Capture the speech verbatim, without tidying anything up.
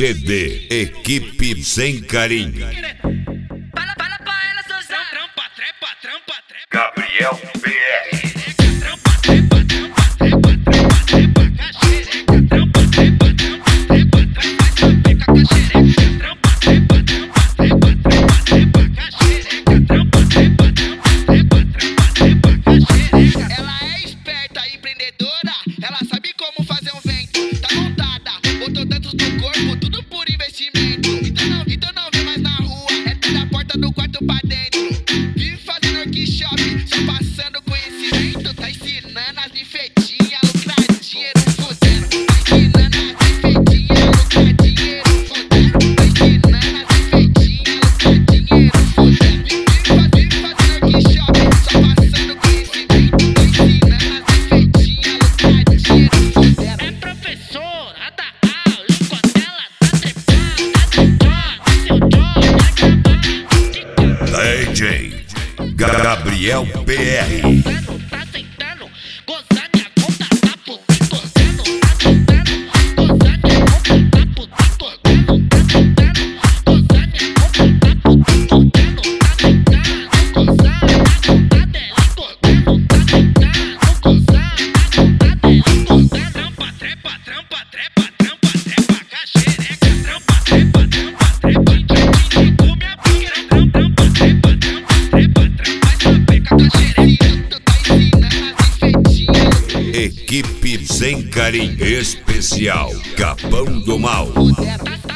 C D Equipe Sem Carinho. Fala, fala pra ela, seu Zé. Trampa, trepa, trampa, trepa. Gabriel P R. Trampa, trepa, trampa, trepa, trampa, trepa, caxereca. Trampa, trepa, trampa, trepa, trampa, trepa, caxereca. Trampa, trepa, trampa, trepa, trampa, trepa, caxereca. Trampa, trepa, trampa, trepa, trampa, trepa, caxereca. Ela é esperta, empreendedora. Ela sabe como fazer um vento. Tá montada, botou dentro do corpo, tudo por investimento. Então não, então não vem mais na rua, é da porta do quarto pra dentro. Vive fazendo workshop, só passando conhecimento. Tá ensinando as bifetinhas a lucrar dinheiro fudendo. Tá ensinando as bifetinhas a lucrar dinheiro fudendo. Tá ensinando as bifetinhas a lucrar dinheiro fudendo. Vive fazendo workshop, só passando conhecimento. Tá ensinando as bifetinhas a lucrar dinheiro fudendo. É professora da aula, enquanto ela tá trepada, D J Gabriel P R. tá tentando gozar minha conta, tá puta cortando, tá tentando gozar minha conta, tá puta cortando, tá tentando gozar minha conta, tá puta cortando, tá tentando gozar a conta dela cortando, tá tentando gozar a conta dela cortando. Trampa, trepa, trampa, trepa, trampa, trepa, caxereca. Trampa, trepa, trampa, trepa, trampa, come a pica. Trampa, trepa, trampa, trepa, trampa, sapeca, caxereca. Tu tá ensinando as enfeitinhas. Equipe Sem Carinho Especial Capão do Mal. Tá